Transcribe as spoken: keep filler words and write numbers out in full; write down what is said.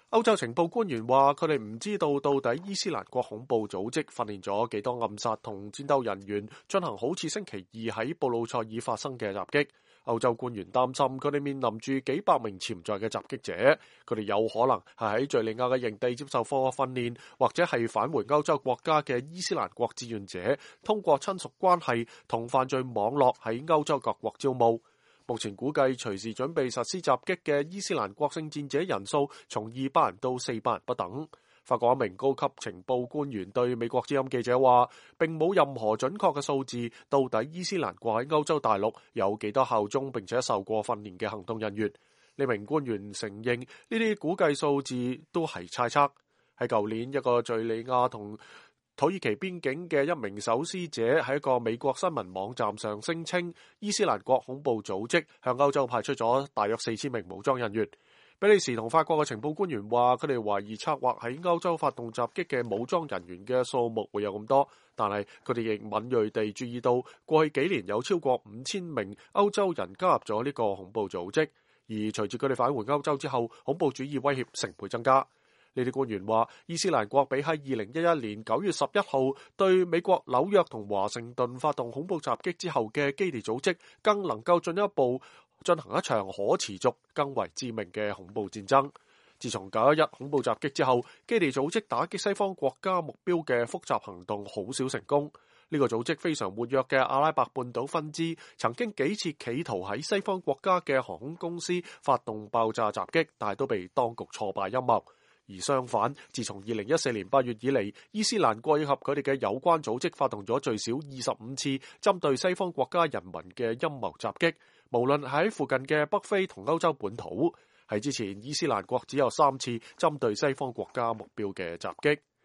歐洲情報官員話，佢哋唔知道到底伊斯蘭國恐怖組織訓練咗幾多暗殺同戰鬥人員進行好似星期二喺布魯塞爾發生嘅襲擊。歐洲官員擔心佢哋面臨住幾百名潛在嘅襲擊者，佢哋有可能係喺敘利亞嘅營地接受科學訓練，或者係返回歐洲國家嘅伊斯蘭國志願者，通過親屬關係同犯罪網絡喺歐洲各國招募。目前估計隨時準備實施襲擊嘅伊斯蘭國聖戰者人數從二百人到四百人不等。法國一名高級情報官員對美國之音記者話，並冇任何準確嘅數字，到底伊斯蘭國喺歐洲大陸有幾多效忠並且受過訓練嘅行動人員。呢名官員承認呢啲估計數字都係猜測。喺舊年，一個敘利亞同土耳其邊境嘅一名守屍者喺一個美國新聞網站上聲稱，伊斯蘭國恐怖組織向歐洲派出咗大約四千名武裝人員。比利時同法國嘅情報官員話，佢哋懷疑策劃喺歐洲發動襲擊嘅武裝人員嘅數目會有咁多，但係佢哋亦敏銳地注意到，過去幾年有超過五千名歐洲人加入咗呢個恐怖組織，而隨住佢哋返回歐洲之後，恐怖主義威脅成倍增加。呢啲官員話，伊斯蘭國比喺二零一一年九月十一號對美國紐約同華盛頓發動恐怖襲擊之後嘅基地組織，更能夠進一步進行一場可持續、更為致命嘅恐怖戰爭。自從九一一恐怖襲擊之後，基地組織打擊西方國家目標嘅複雜行動好少成功。呢個組織非常活躍嘅阿拉伯半島分支，曾經幾次企圖喺西方國家嘅航空公司發動爆炸襲擊，但係都被當局挫敗陰謀。而相反，自從二零一四年八月以嚟，伊斯蘭國以及佢哋嘅有關組織發動咗最少二十五次針對西方國家人民嘅陰謀襲擊，無論喺附近嘅北非同歐洲本土。喺之前，伊斯蘭國只有三次針對西方國家目標嘅襲擊。